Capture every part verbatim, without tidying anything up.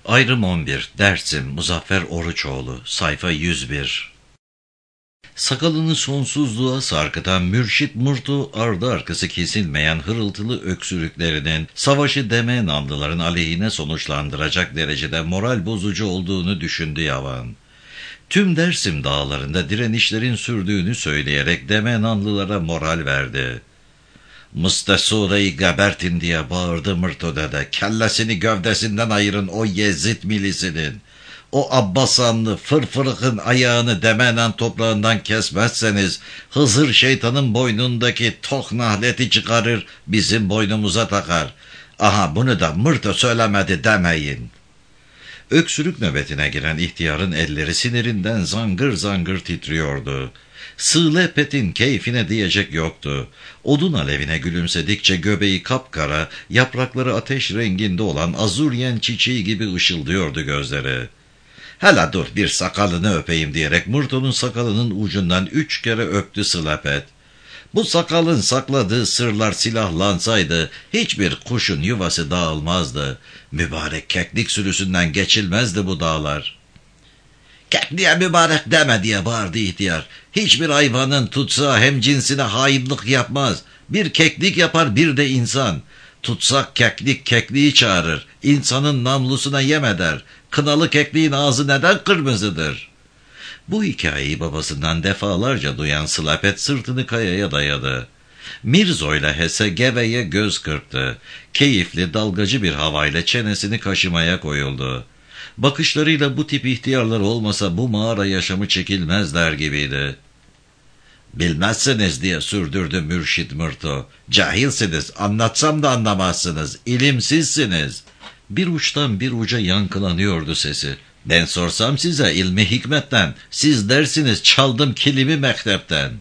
Ayrım on bir. Dersim Muzaffer Oruçoğlu. Sayfa yüz bir. Sakalını sonsuzluğa sarkıtan Mürşit Murtu, ardı arkası kesilmeyen hırıltılı öksürüklerinin savaşı Demenanlıların aleyhine sonuçlandıracak derecede moral bozucu olduğunu düşündü yavan. Tüm Dersim dağlarında direnişlerin sürdüğünü söyleyerek Demenanlılara moral verdi. "Mıstesura'yı gebertin" diye bağırdı Mırto dede. "Kellesini gövdesinden ayırın o Yezid milisinin. O Abbasanlı fırfırıkın ayağını Demenan toprağından kesmezseniz Hızır şeytanın boynundaki tok nahleti çıkarır bizim boynumuza takar. Aha bunu da Mırto söylemedi demeyin." Öksürük nöbetine giren ihtiyarın elleri sinirinden zangır zangır titriyordu. Sığlepet'in keyfine diyecek yoktu. Odun alevine gülümsedikçe göbeği kapkara, yaprakları ateş renginde olan azuryen çiçeği gibi ışıldıyordu gözleri. "Hele dur bir sakalını öpeyim" diyerek Murto'nun sakalının ucundan üç kere öptü Sığlepet. Bu sakalın sakladığı sırlar silahlansaydı hiçbir kuşun yuvası dağılmazdı. Mübarek keklik sürüsünden geçilmezdi bu dağlar. "Kekliğe mübarek deme" diye bağırdı ihtiyar. "Hiçbir hayvanın tutsağı hem cinsine hainlik yapmaz. Bir keklik yapar bir de insan. Tutsak keklik kekliği çağırır. İnsanın namlusuna yem eder. Kınalı kekliğin ağzı neden kırmızıdır?" Bu hikayeyi babasından defalarca duyan Sılapet sırtını kayaya dayadı. Mirzo ile Hese geveye göz kırptı. Keyifli dalgacı bir havayla çenesini kaşımaya koyuldu. Bakışlarıyla bu tip ihtiyarlar olmasa bu mağara yaşamı çekilmezler gibiydi. "Bilmezsiniz" diye sürdürdü Mürşit Mırto. "Cahilsiniz, anlatsam da anlamazsınız, ilimsizsiniz." Bir uçtan bir uca yankılanıyordu sesi. "Ben sorsam size ilmi hikmetten, siz dersiniz çaldım kilimi mektepten."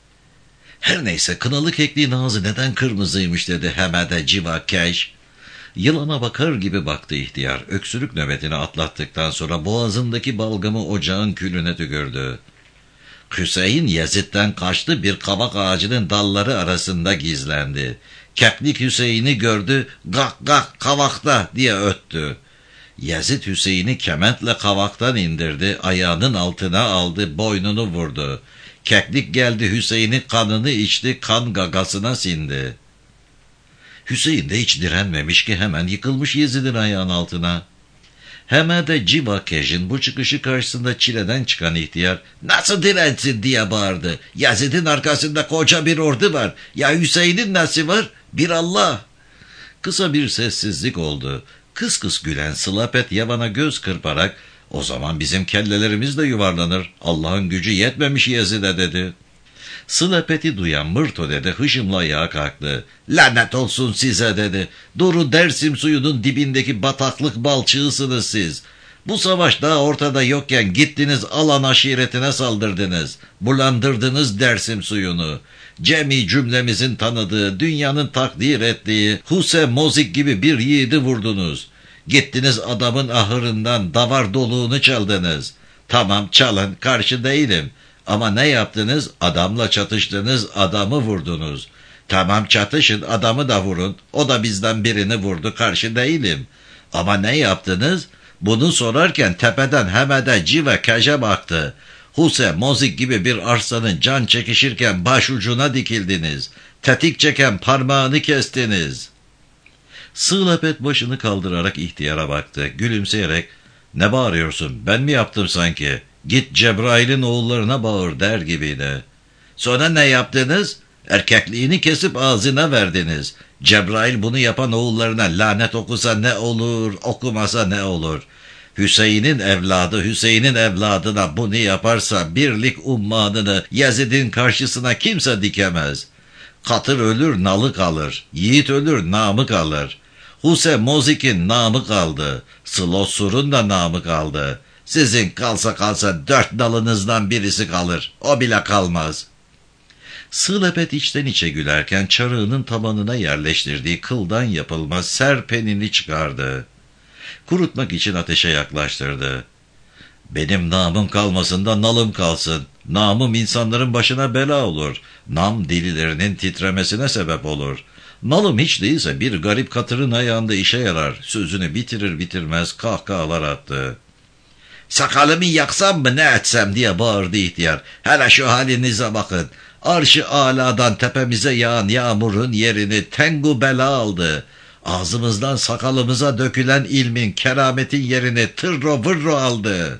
"Her neyse, kınalı kekliğin ağzı neden kırmızıymış" dedi Hemede Civakeş. Yılana bakar gibi baktı ihtiyar. Öksürük nöbetini atlattıktan sonra boğazındaki balgamı ocağın külüne tükürdü. "Hüseyin Yezid'den kaçtı, bir kavak ağacının dalları arasında gizlendi. Keklik Hüseyin'i gördü, 'Gak gak kavakta' diye öttü. Yezid Hüseyin'i kementle kavaktan indirdi, ayağının altına aldı, boynunu vurdu. Keklik geldi Hüseyin'in kanını içti, kan gagasına sindi." Hüseyin de hiç direnmemiş ki hemen yıkılmış Yezid'in ayağının altına. Hemede Civakeş'in bu çıkışı karşısında çileden çıkan ihtiyar "Nasıl dirensin?" diye bağırdı. "Yezid'in arkasında koca bir ordu var. Ya Hüseyin'in nesi var? Bir Allah." Kısa bir sessizlik oldu. Kıs kıs gülen Sılapet yavana göz kırparak "O zaman bizim kellelerimiz de yuvarlanır. Allah'ın gücü yetmemiş Yezid'e" dedi. Sılapet'i duyan Mırto dede hışımla ayağa kalktı. "Lanet olsun size" dedi. "Doğru Dersim suyunun dibindeki bataklık balçığısınız siz. Bu savaş daha ortada yokken gittiniz Alan aşiretine saldırdınız. Bulandırdınız Dersim suyunu. Cemi cümlemizin tanıdığı, dünyanın takdir ettiği Huse Mozik gibi bir yiğidi vurdunuz. Gittiniz adamın ahırından davar doluğunu çaldınız. Tamam, çalın, karşı değilim. Ama ne yaptınız? Adamla çatıştınız, adamı vurdunuz. Tamam, çatışın, adamı da vurun. O da bizden birini vurdu, karşı değilim. Ama ne yaptınız? Bunu sorarken tepeden Hemede Civakeş'e baktı. Huse Mozik gibi bir arslanın can çekişirken başucuna dikildiniz. Tetik çeken parmağını kestiniz." Sığlepet başını kaldırarak ihtiyara baktı. Gülümseyerek "Ne bağırıyorsun? Ben mi yaptım sanki? Git Cebrail'in oğullarına bağır" der gibiydi. "Sonra ne yaptınız? Erkekliğini kesip ağzına verdiniz. Cebrail bunu yapan oğullarına lanet okusa ne olur, okumasa ne olur? Hüseyin'in evladı Hüseyin'in evladına bunu yaparsa birlik ummanını Yezid'in karşısına kimse dikemez. Katır ölür, nalı kalır. Yiğit ölür, namı kalır. Huse Mozik'in namı kaldı. Slosur'un da namı kaldı. Sizin kalsa kalsa dört dalınızdan birisi kalır. O bile kalmaz." Sığlepet içten içe gülerken çarığının tabanına yerleştirdiği kıldan yapılma serpenini çıkardı. Kurutmak için ateşe yaklaştırdı. "Benim namım kalmasın da nalım kalsın. Namım insanların başına bela olur. Nam dililerinin titremesine sebep olur. Malım hiç değilse bir garip katırın ayağında işe yarar. Sözünü bitirir bitirmez kahkahalar attı. Sakalımı yaksam mı ne etsem diye bağırdı ihtiyar. Hele şu halinize bakın. Arş-ı aladan tepemize yağan yağmurun yerini tengu bela aldı. Ağzımızdan sakalımıza dökülen ilmin, kerametin yerini tırro vırro aldı.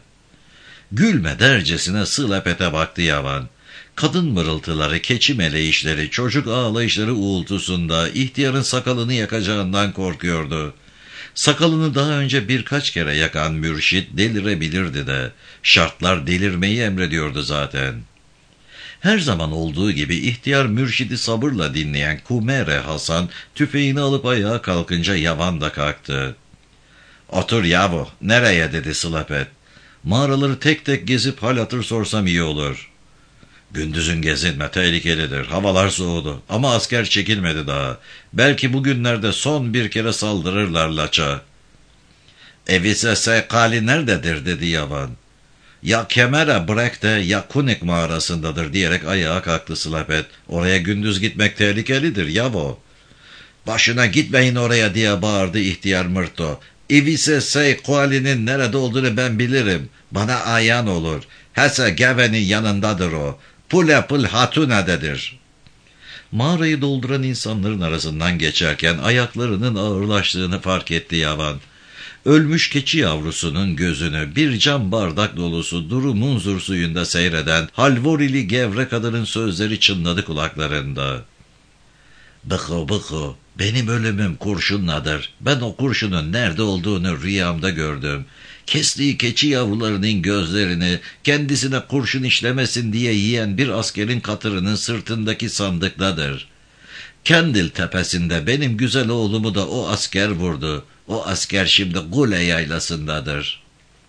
Gülme dercesine Sılepet'e baktı yavan. Kadın mırıltıları, keçi meleyişleri, çocuk ağlayışları uğultusunda ihtiyarın sakalını yakacağından korkuyordu. Sakalını daha önce birkaç kere yakan mürşit delirebilirdi de, şartlar delirmeyi emrediyordu zaten. Her zaman olduğu gibi ihtiyar mürşidi sabırla dinleyen Kumere Hasan tüfeğini alıp ayağa kalkınca yavan da kalktı. "Otur yavu, nereye?" dedi Sılepet. "Mağaraları tek tek gezip hal hatır sorsam iyi olur." "Gündüzün gezinme, tehlikelidir. Havalar soğudu ama asker çekilmedi daha. Belki bugünlerde son bir kere saldırırlar Laç'a." "Evise Seykali nerededir?" dedi yavan. "Ya Kemere Brek'te ya Kunik mağarasındadır" diyerek ayağa kalktı Sılepet. "Oraya gündüz gitmek tehlikelidir yavo." "Başına gitmeyin oraya" diye bağırdı ihtiyar Mırto. "Evise Seykali'nin nerede olduğunu ben bilirim. Bana ayan olur. Hese Geve'nin yanındadır o. Pule pul hatunededir." Mağarayı dolduran insanların arasından geçerken ayaklarının ağırlaştığını fark etti yavan. Ölmüş keçi yavrusunun gözünü bir cam bardak dolusu duru munzur suyunda seyreden halvorili gevre kadının sözleri çınladı kulaklarında. "Bıkı bıkı, benim ölümüm kurşunladır. Ben o kurşunun nerede olduğunu rüyamda gördüm. Kestiği keçi yavrularının gözlerini kendisine kurşun işlemesin diye yiyen bir askerin katırının sırtındaki sandıktadır. Kendil tepesinde benim güzel oğlumu da o asker vurdu. O asker şimdi Gule yaylasındadır."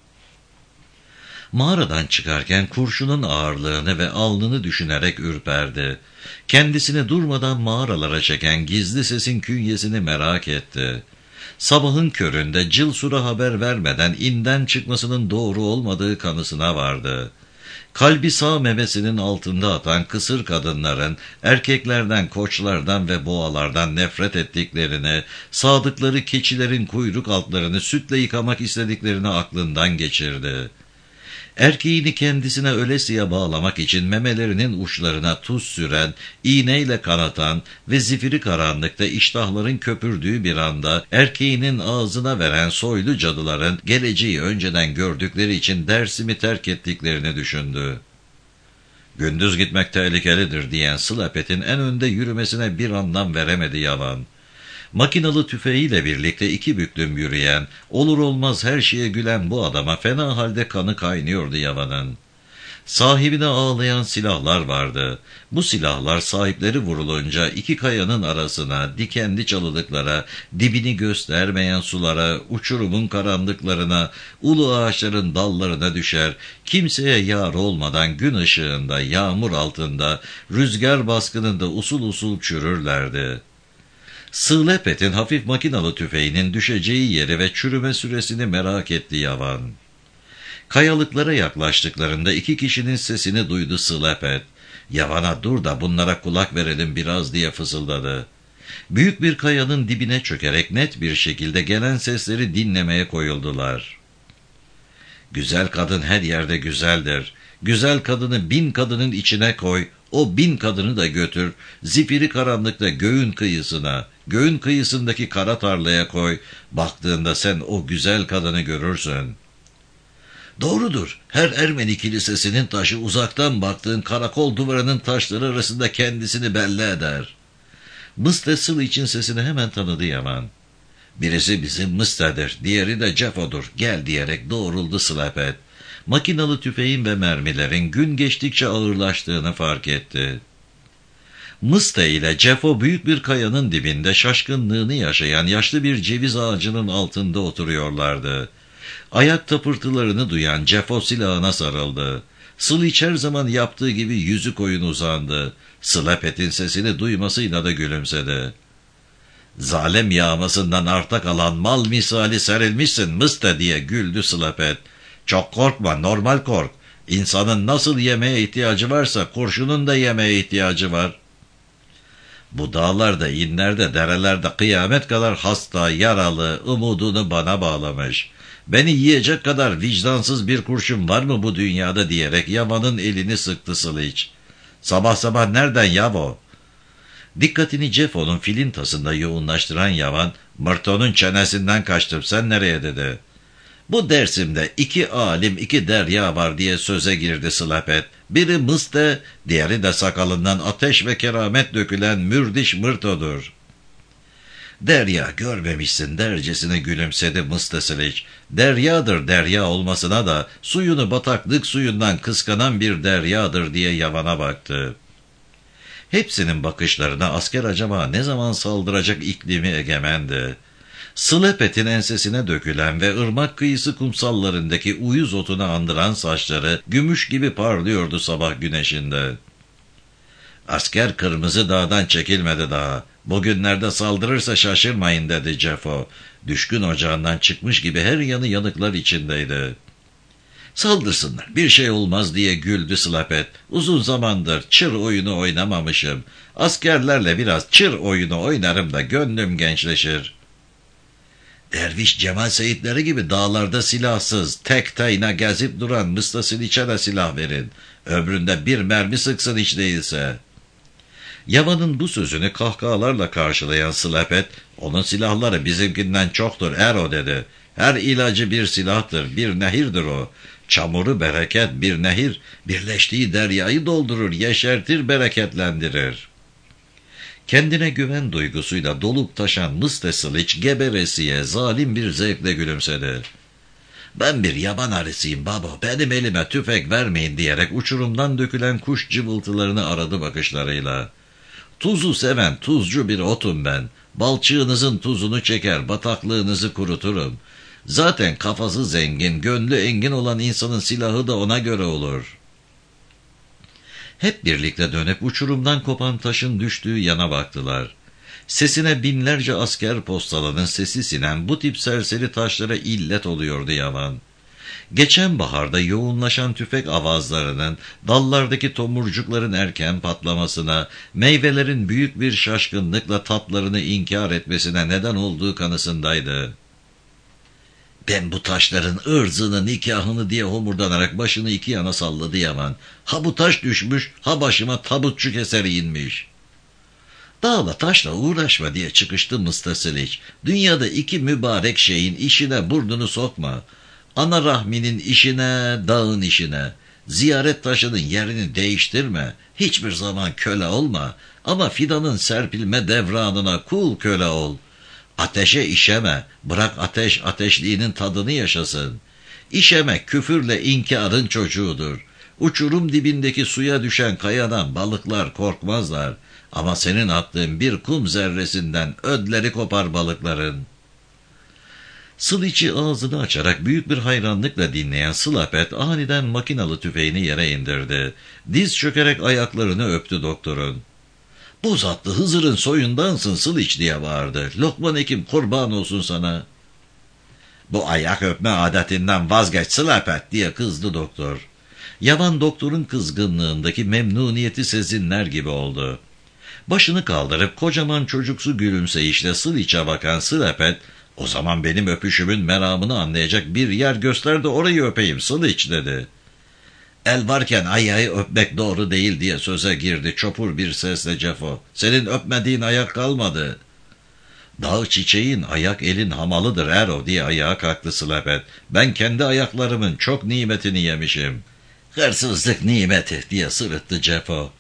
Mağaradan çıkarken kurşunun ağırlığını ve alnını düşünerek ürperdi. Kendisini durmadan mağaralara çeken gizli sesin künyesini merak etti. Sabahın köründe Cilsur'a haber vermeden inden çıkmasının doğru olmadığı kanısına vardı. Kalbi sağ memesinin altında atan kısır kadınların erkeklerden, koçlardan ve boğalardan nefret ettiklerini, sadıkları keçilerin kuyruk altlarını sütle yıkamak istediklerini aklından geçirdi. Erkeğini kendisine ölesiye bağlamak için memelerinin uçlarına tuz süren, iğneyle kanatan ve zifiri karanlıkta iştahların köpürdüğü bir anda erkeğinin ağzına veren soylu cadıların geleceği önceden gördükleri için dersimi terk ettiklerini düşündü. "Gündüz gitmek tehlikelidir" diyen Sılepet'in en önde yürümesine bir anlam veremedi yavan. Makinalı tüfeğiyle birlikte iki büklüm yürüyen, olur olmaz her şeye gülen bu adama fena halde kanı kaynıyordu yavanın. Sahibine ağlayan silahlar vardı. Bu silahlar sahipleri vurulunca iki kayanın arasına, dikenli çalılıklara, dibini göstermeyen sulara, uçurumun karanlıklarına, ulu ağaçların dallarına düşer, kimseye yar olmadan gün ışığında, yağmur altında, rüzgar baskınında usul usul çürürlerdi. Sılepet'in hafif makinalı tüfeğinin düşeceği yeri ve çürüme süresini merak etti yavan. Kayalıklara yaklaştıklarında iki kişinin sesini duydu Sılepet. "Yavana dur da bunlara kulak verelim biraz" diye fısıldadı. Büyük bir kayanın dibine çökerek net bir şekilde gelen sesleri dinlemeye koyuldular. "Güzel kadın her yerde güzeldir. Güzel kadını bin kadının içine koy, o bin kadını da götür, zifiri karanlıkta göğün kıyısına, göğün kıyısındaki kara tarlaya koy, baktığında sen o güzel kadını görürsün." "Doğrudur, her Ermeni kilisesinin taşı uzaktan baktığın karakol duvarının taşları arasında kendisini belli eder." Mıstesıl için sesini hemen tanıdı yaman. "Birisi bizim Mıste'dir, diğeri de Cefo'dur, gel" diyerek doğruldu Sılepet. Makinalı tüfeğin ve mermilerin gün geçtikçe ağırlaştığını fark etti. Mıste ile Cefo büyük bir kayanın dibinde şaşkınlığını yaşayan yaşlı bir ceviz ağacının altında oturuyorlardı. Ayak tapırtılarını duyan Cefo silahına sarıldı. Sıliç her zaman yaptığı gibi yüzü koyun uzandı. Sılepet'in sesini duymasıyla da gülümsedi. "Zalim yağmasından arta kalan mal misali serilmişsin Mıste" diye güldü Sılepet. "Çok korkma, normal kork. İnsanın nasıl yemeğe ihtiyacı varsa kurşunun da yemeğe ihtiyacı var." Bu dağlarda, inlerde, derelerde kıyamet kadar hasta, yaralı, umudunu bana bağlamış. Beni yiyecek kadar vicdansız bir kurşun var mı bu dünyada diyerek Yaman'ın elini sıktı Sıliç. Sabah sabah nereden Yavo? Dikkatini Cefo'nun filintasında yoğunlaştıran Yaman, Mırto'nun çenesinden kaçtım, sen nereye dedi. Bu Dersim'de iki alim iki derya var diye söze girdi Slapet. Biri Mıste, diğeri de sakalından ateş ve keramet dökülen Mürdiş Mırto'dur. Derya görmemişsin dercesine gülümsedi Mıste Siliç. Deryadır derya olmasına da suyunu bataklık suyundan kıskanan bir deryadır diye Yaman'a baktı. Hepsinin bakışlarına asker acaba ne zaman saldıracak iklimi egemendi. Slepet'in ensesine dökülen ve ırmak kıyısı kumsallarındaki uyuz otunu andıran saçları gümüş gibi parlıyordu sabah güneşinde. Asker Kırmızı Dağ'dan çekilmedi daha. Bugünlerde saldırırsa şaşırmayın dedi Cefo. Düşkün ocağından çıkmış gibi her yanı yanıklar içindeydi. Saldırsınlar, bir şey olmaz diye güldü Slapet. Uzun zamandır çır oyunu oynamamışım. Askerlerle biraz çır oyunu oynarım da gönlüm gençleşir. Derviş Cemal Seyitleri gibi dağlarda silahsız, tek tayına gezip duran Mısta Siliç'e de silah verin. Ömründe bir mermi sıksın hiç değilse. Yaman'ın bu sözünü kahkahalarla karşılayan Slapet, onun silahları bizimkinden çoktur Ero dedi. Her ilacı bir silahtır, bir nehirdir o. Çamuru bereket, bir nehir, birleştiği deryayı doldurur, yeşertir, bereketlendirir. Kendine güven duygusuyla dolup taşan Mıste Siliç geberesiye zalim bir zevkle gülümsedi. Ben bir yaban arısıyım baba, benim elime tüfek vermeyin diyerek uçurumdan dökülen kuş cıvıltılarını aradı bakışlarıyla. Tuzu seven tuzcu bir otum ben. Balçığınızın tuzunu çeker, bataklığınızı kuruturum. Zaten kafası zengin, gönlü engin olan insanın silahı da ona göre olur. Hep birlikte dönüp uçurumdan kopan taşın düştüğü yana baktılar. Sesine binlerce asker postalının sesi sinen bu tip serseri taşlara illet oluyordu Yaman. Geçen baharda yoğunlaşan tüfek avazlarının, dallardaki tomurcukların erken patlamasına, meyvelerin büyük bir şaşkınlıkla tatlarını inkar etmesine neden olduğu kanısındaydı. Ben bu taşların ırzını, nikahını diye homurdanarak başını iki yana salladı Yaman. Ha bu taş düşmüş, ha başıma tabutçu keseri inmiş. Dağla taşla uğraşma diye çıkıştı Mısta Siliç. Dünyada iki mübarek şeyin işine burnunu sokma. Ana rahminin işine, dağın işine. Ziyaret taşının yerini değiştirme. Hiçbir zaman köle olma. Ama fidanın serpilme devranına kul köle ol. Ateşe işeme. Bırak ateş ateşliğinin tadını yaşasın. İşemek küfürle inkarın çocuğudur. Uçurum dibindeki suya düşen kayadan balıklar korkmazlar. Ama senin attığın bir kum zerresinden ödleri kopar balıkların. Siliç'i ağzını açarak büyük bir hayranlıkla dinleyen Slapet aniden makinalı tüfeğini yere indirdi. Diz çökerek ayaklarını öptü doktorun. Bu zatlı Hızır'ın soyundansın Siliç diye bağırdı. Lokman Hekim kurban olsun sana. Bu ayak öpme adetinden vazgeç Slapet diye kızdı doktor. Yaman doktorun kızgınlığındaki memnuniyeti sezinler gibi oldu. Başını kaldırıp kocaman çocuksu gülümseyişle Siliç'e bakan Slapet, o zaman benim öpüşümün meramını anlayacak bir yer göster de orayı öpeyim Siliç dedi. El varken ayağı öpmek doğru değil diye söze girdi çopur bir sesle Cefo. Senin öpmediğin ayak kalmadı. Dağ çiçeğin ayak elin hamalıdır Ero diye ayağa kalktı Slapet. Ben kendi ayaklarımın çok nimetini yemişim. Hırsızlık nimeti diye sırıttı Cefo.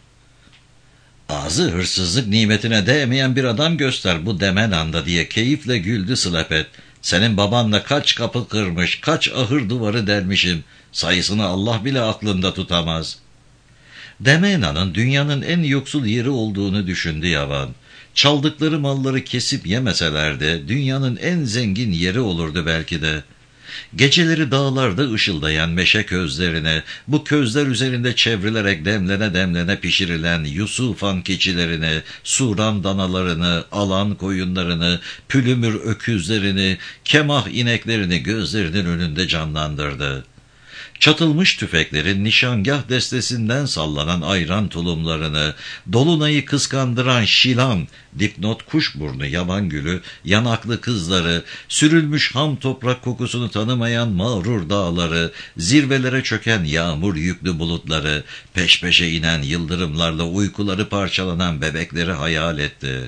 Ağzı hırsızlık nimetine değmeyen bir adam göster bu demen anda diye keyifle güldü Slapet. Senin babanla kaç kapı kırmış, kaç ahır duvarı delmişim. Sayısını Allah bile aklında tutamaz. Demena'nın dünyanın en yoksul yeri olduğunu düşündü Yaman. Çaldıkları malları kesip yemeseler de dünyanın en zengin yeri olurdu belki de. Geceleri dağlarda ışıldayan meşe közlerine, bu közler üzerinde çevrilerek demlene demlene pişirilen Yusufan keçilerini, Suran danalarını, alan koyunlarını, pülümür öküzlerini, kemah ineklerini gözlerinin önünde canlandırdı. Çatılmış tüfeklerin nişangah destesinden sallanan ayran tulumlarını, dolunayı kıskandıran şilan, dipnot kuşburnu yaban gülü, yanaklı kızları, sürülmüş ham toprak kokusunu tanımayan mağrur dağları, zirvelere çöken yağmur yüklü bulutları, peş peşe inen yıldırımlarla uykuları parçalanan bebekleri hayal etti.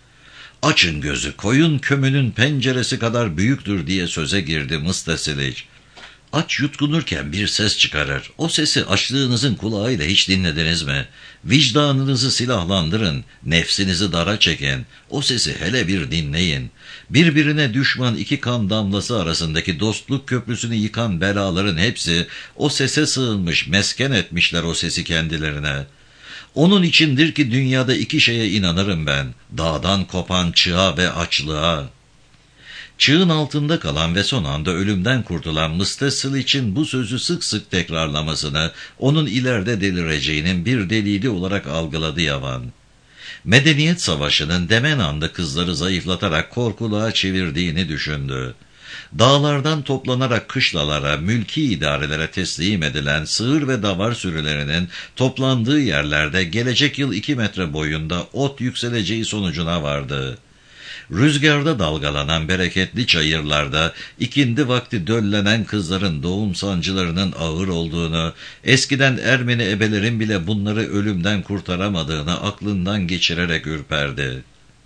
Açın gözü, koyun kömünün penceresi kadar büyüktür diye söze girdi Mıstasiliç. Aç yutkunurken bir ses çıkarır. O sesi açlığınızın kulağıyla hiç dinlediniz mi? Vicdanınızı silahlandırın, nefsinizi dara çekin. O sesi hele bir dinleyin. Birbirine düşman iki kan damlası arasındaki dostluk köprüsünü yıkan belaların hepsi o sese sığınmış, mesken etmişler o sesi kendilerine. Onun içindir ki dünyada iki şeye inanırım ben. Dağdan kopan çığa ve açlığa. Çığın altında kalan ve son anda ölümden kurtulan Mıstasiliç'in bu sözü sık sık tekrarlamasını, onun ileride delireceğinin bir delili olarak algıladı Yavan. Medeniyet savaşının Demenan'da kızları zayıflatarak korkuluğa çevirdiğini düşündü. Dağlardan toplanarak kışlalara, mülki idarelere teslim edilen sığır ve davar sürülerinin toplandığı yerlerde gelecek yıl iki metre boyunda ot yükseleceği sonucuna vardı. Rüzgarda dalgalanan bereketli çayırlarda ikindi vakti döllenen kızların doğum sancılarının ağır olduğunu, eskiden Ermeni ebelerin bile bunları ölümden kurtaramadığını aklından geçirerek ürperdi.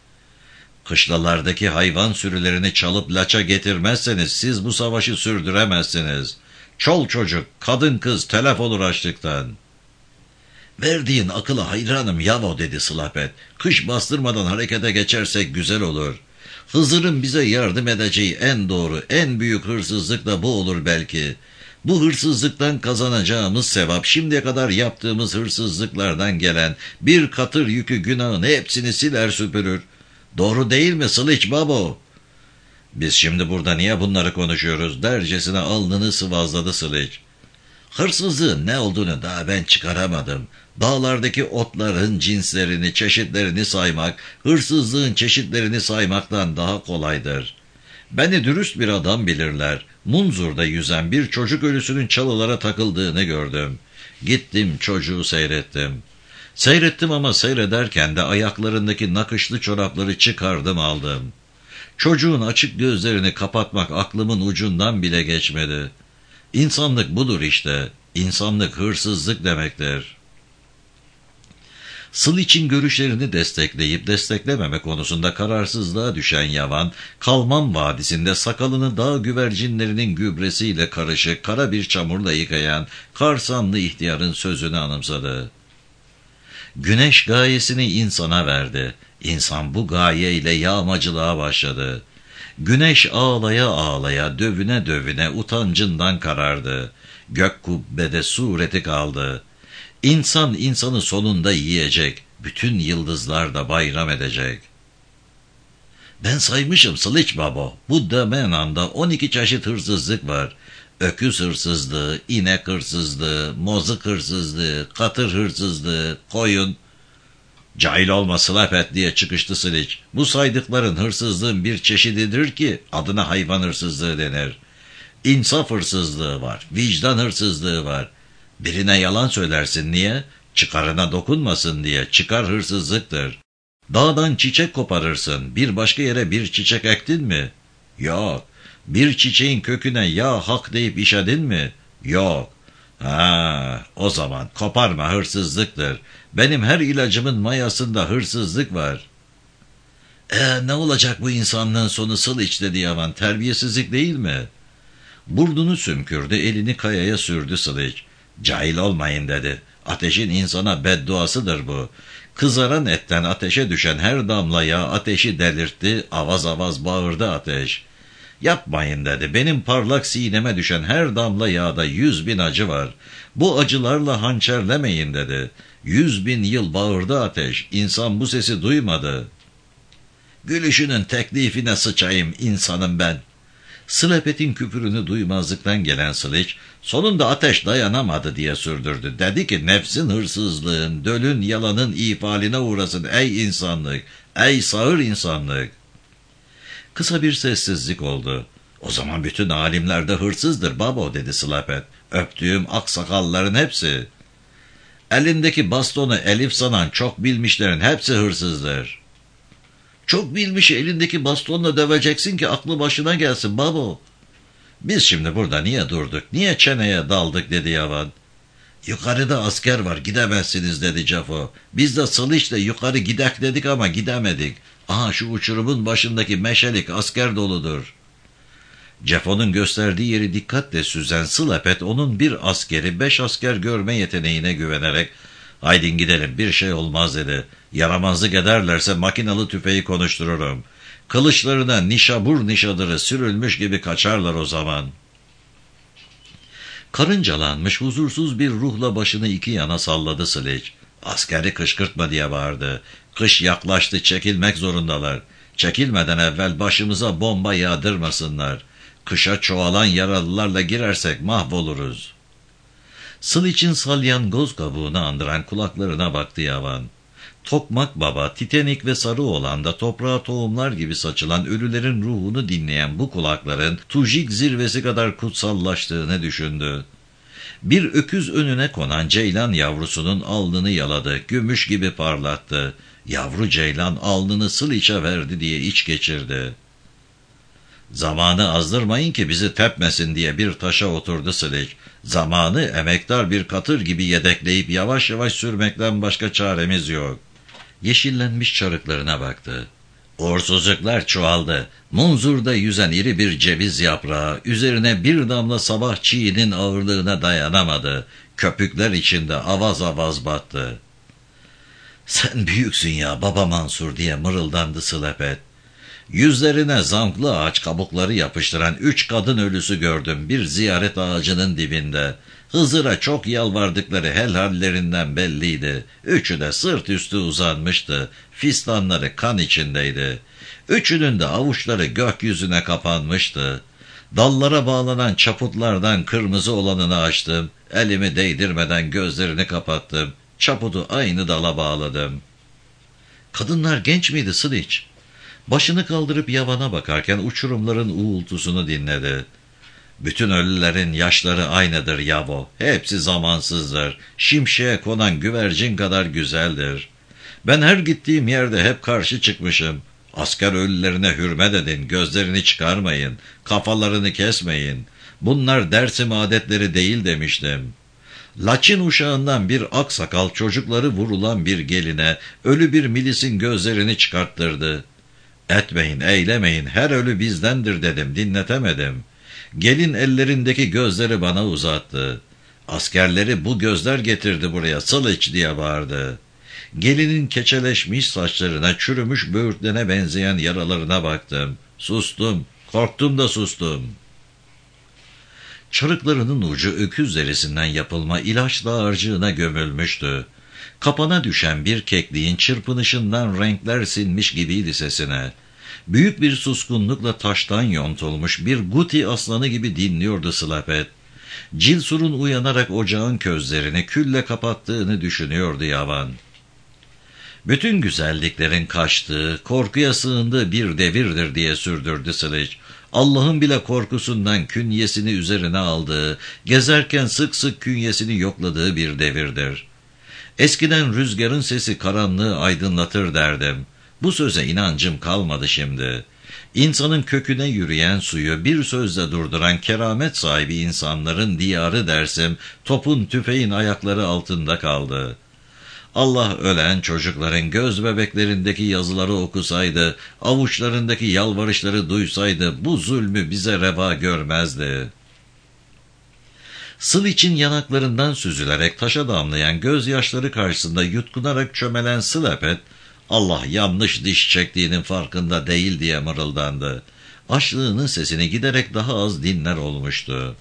Kışlalardaki hayvan sürülerini çalıp laça getirmezseniz siz bu savaşı sürdüremezsiniz. Çol çocuk, kadın kız telef olur açlıktan. Verdiğin akıla hayranım Yavo, dedi Slapet. Kış bastırmadan harekete geçersek güzel olur. Hızır'ın bize yardım edeceği en doğru, en büyük hırsızlık da bu olur belki. Bu hırsızlıktan kazanacağımız sevap, şimdiye kadar yaptığımız hırsızlıklardan gelen bir katır yükü günahın hepsini siler süpürür. Doğru değil mi Sıliç babo? Biz şimdi burada niye bunları konuşuyoruz dercesine alnını sıvazladı Sıliç. Hırsızlığın ne olduğunu daha ben çıkaramadım. Dağlardaki otların cinslerini, çeşitlerini saymak, hırsızlığın çeşitlerini saymaktan daha kolaydır. Beni dürüst bir adam bilirler. Munzur'da yüzen bir çocuk ölüsünün çalılara takıldığını gördüm. Gittim çocuğu seyrettim. Seyrettim ama seyrederken de ayaklarındaki nakışlı çorapları çıkardım aldım. Çocuğun açık gözlerini kapatmak aklımın ucundan bile geçmedi. İnsanlık budur işte. İnsanlık hırsızlık demektir. Sıliç'in görüşlerini destekleyip desteklememe konusunda kararsızlığa düşen Yavan, Kalman Vadisi'nde sakalını dağ güvercinlerinin gübresiyle karışık kara bir çamurla yıkayan Karsanlı ihtiyarın sözünü anımsadı. Güneş gayesini insana verdi. İnsan bu gayeyle yağmacılığa başladı. Güneş ağlaya ağlaya, dövüne dövüne utancından karardı. Gök kubbede sureti kaldı. İnsan insanı sonunda yiyecek. Bütün yıldızlar da bayram edecek. Ben saymışım Sıliç babo. Bu Demenan'da on iki çeşit hırsızlık var. Öküz hırsızlığı, inek hırsızlığı, mozuk hırsızlığı, katır hırsızlığı, koyun. Cahil olma Slapet diye çıkıştı Sıliç. Bu saydıkların hırsızlığın bir çeşididir ki adına hayvan hırsızlığı denir. İnsaf hırsızlığı var, vicdan hırsızlığı var. Birine yalan söylersin niye? Çıkarına dokunmasın diye. Çıkar hırsızlıktır. Dağdan çiçek koparırsın. Bir başka yere bir çiçek ektin mi? Yok. Bir çiçeğin köküne ya hak deyip işedin mi? Yok. Ha, o zaman koparma hırsızlıktır. Benim her ilacımın mayasında hırsızlık var. E ne olacak bu insanlığın sonu Sıliç, dedi Yavan. Terbiyesizlik değil mi? Burnunu sümkürdü, elini kayaya sürdü Sıliç. Cahil olmayın dedi. Ateşin insana bedduasıdır bu. Kızaran etten ateşe düşen her damla yağ ateşi delirtti, avaz avaz bağırdı ateş. Yapmayın dedi. Benim parlak sineme düşen her damla yağda yüz bin acı var. Bu acılarla hançerlemeyin dedi. Yüz bin yıl bağırdı ateş. İnsan bu sesi duymadı. Gülüşünün teklifine sıçayım insanım ben. Slepet'in küfürünü duymazlıktan gelen Sıliç, sonunda ateş dayanamadı diye sürdürdü. Dedi ki nefsin hırsızlığın, dölün yalanın ifaline uğrasın ey insanlık, ey sağır insanlık. Kısa bir sessizlik oldu. O zaman bütün alimler de hırsızdır babo, dedi Slapet. Öptüğüm aksakalların hepsi. Elindeki bastonu elif sanan çok bilmişlerin hepsi hırsızdır. Çok bilmişi elindeki bastonla döveceksin ki aklı başına gelsin babo. Biz şimdi burada niye durduk, niye çeneye daldık, dedi Yavan. Yukarıda asker var, gidemezsiniz, dedi Cafo. Biz de Sıliç'le yukarı gidek dedik ama gidemedik. Aha şu uçurumun başındaki meşelik asker doludur. Cefo'nun gösterdiği yeri dikkatle süzen Slapet onun bir askeri beş asker görme yeteneğine güvenerek "Haydin gidelim, bir şey olmaz," dedi. "Yaramazlık ederlerse makinalı tüfeği konuştururum. Kılıçlarına nişabur nişadırı sürülmüş gibi kaçarlar o zaman." Karıncalanmış huzursuz bir ruhla başını iki yana salladı Sıliç. "Askeri kışkırtma," diye bağırdı. "Kış yaklaştı, çekilmek zorundalar. Çekilmeden evvel başımıza bomba yağdırmasınlar. Kışa çoğalan yaralılarla girersek mahvoluruz." Sıliç'in salyangoz kabuğunu andıran kulaklarına baktı Yavan. Tokmak Baba, Titanik ve Sarı Oğlan'da toprağa tohumlar gibi saçılan ölülerin ruhunu dinleyen bu kulakların Tujik zirvesi kadar kutsallaştığını düşündü. Bir öküz önüne konan ceylan yavrusunun alnını yaladı, gümüş gibi parlattı. Yavru ceylan alnını Sıliç'e verdi diye iç geçirdi. "Zamanı azdırmayın ki bizi tepmesin," diye bir taşa oturdu Sıliç. "Zamanı emektar bir katır gibi yedekleyip yavaş yavaş sürmekten başka çaremiz yok." Yeşillenmiş çarıklarına baktı. Uğursuzluklar çoğaldı. Munzurda yüzen iri bir ceviz yaprağı üzerine bir damla sabah çiğinin ağırlığına dayanamadı. Köpükler içinde avaz avaz battı. "Sen büyüksün ya Baba Mansur," diye mırıldandı Slapet. "Yüzlerine zamklı ağaç kabukları yapıştıran üç kadın ölüsü gördüm bir ziyaret ağacının dibinde. Hızır'a çok yalvardıkları helhallerinden belliydi. Üçü de sırt üstü uzanmıştı. Fistanları kan içindeydi. Üçünün de avuçları gökyüzüne kapanmıştı. Dallara bağlanan çaputlardan kırmızı olanını açtım. Elimi değdirmeden gözlerini kapattım. Çaputu aynı dala bağladım." "Kadınlar genç miydi Sıliç?" Başını kaldırıp Yavan'a bakarken uçurumların uğultusunu dinledi. "Bütün ölülerin yaşları aynıdır Yavo. Hepsi zamansızdır. Şimşeğe konan güvercin kadar güzeldir. Ben her gittiğim yerde hep karşı çıkmışım. Asker ölülerine hürmet edin, gözlerini çıkarmayın, kafalarını kesmeyin. Bunlar Dersim adetleri değil demiştim. Laçin uşağından bir aksakal çocukları vurulan bir geline ölü bir milisin gözlerini çıkarttırdı. Etmeyin, eylemeyin, her ölü bizdendir dedim, dinletemedim. Gelin ellerindeki gözleri bana uzattı. Askerleri bu gözler getirdi buraya, Sıliç," diye bağırdı. Gelinin keçeleşmiş saçlarına, çürümüş böğürtlene benzeyen yaralarına baktım. Sustum, korktum da sustum. Çarıklarının ucu öküz derisinden yapılma ilaç dağarcığına gömülmüştü. Kapana düşen bir kekliğin çırpınışından renkler sinmiş gibiydi sesine. Büyük bir suskunlukla taştan yontulmuş bir guti aslanı gibi dinliyordu Slapet. Cilsur'un uyanarak ocağın közlerini külle kapattığını düşünüyordu Yavan. Bütün güzelliklerin kaçtığı, korkuya sığındığı bir devirdir diye sürdürdü Sıliç. Allah'ın bile korkusundan künyesini üzerine aldığı, gezerken sık sık künyesini yokladığı bir devirdir. Eskiden rüzgarın sesi karanlığı aydınlatır derdim. Bu söze inancım kalmadı şimdi. İnsanın köküne yürüyen suyu bir sözle durduran keramet sahibi insanların diyarı Dersim, topun tüfeğin ayakları altında kaldı. Allah ölen çocukların göz bebeklerindeki yazıları okusaydı, avuçlarındaki yalvarışları duysaydı bu zulmü bize reva görmezdi. Sıliç'in yanaklarından süzülerek taşa damlayan gözyaşları karşısında yutkunarak çömelen Slapet, Allah yanlış diş çektiğinin farkında değil diye mırıldandı. Açlığının sesini giderek daha az dinler olmuştu.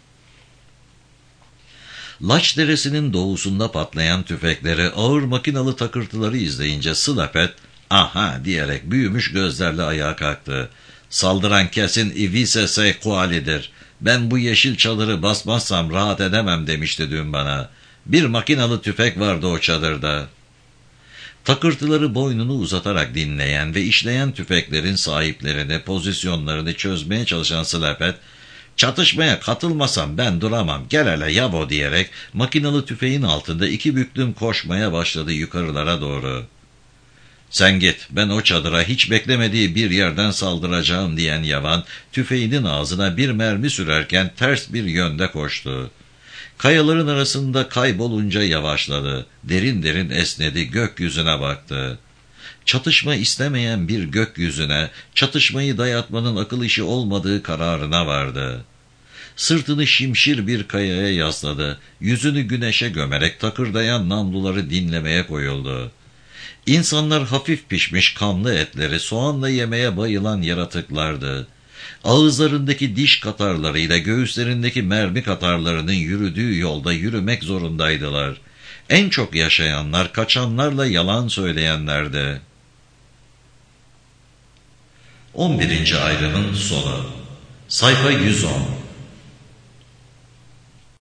Laç Deresi'nin doğusunda patlayan tüfekleri, ağır makinalı takırtıları izleyince Slapet, aha diyerek büyümüş gözlerle ayağa kalktı. Saldıran kesin İvise Seykuali'dir. Ben bu yeşil çadırı basmazsam rahat edemem demişti dün bana. Bir makinalı tüfek vardı o çadırda. Takırtıları boynunu uzatarak dinleyen ve işleyen tüfeklerin sahiplerini, pozisyonlarını çözmeye çalışan Slapet, "Çatışmaya katılmasam ben duramam, gel hele yabo" diyerek makinalı tüfeğin altında iki büklüm koşmaya başladı yukarılara doğru. "Sen git, ben o çadıra hiç beklemediği bir yerden saldıracağım" diyen Yavan, tüfeğinin ağzına bir mermi sürerken ters bir yönde koştu. Kayaların arasında kaybolunca yavaşladı, derin derin esnedi, gökyüzüne baktı. Çatışma istemeyen bir gökyüzüne, çatışmayı dayatmanın akıl işi olmadığı kararına vardı. Sırtını şimşir bir kayaya yasladı, yüzünü güneşe gömerek takırdayan namluları dinlemeye koyuldu. İnsanlar hafif pişmiş kanlı etleri soğanla yemeye bayılan yaratıklardı. Ağızlarındaki diş katarlarıyla göğüslerindeki mermi katarlarının yürüdüğü yolda yürümek zorundaydılar. En çok yaşayanlar kaçanlarla yalan söyleyenlerdi. on birinci ayrının sonu. Sayfa yüz on.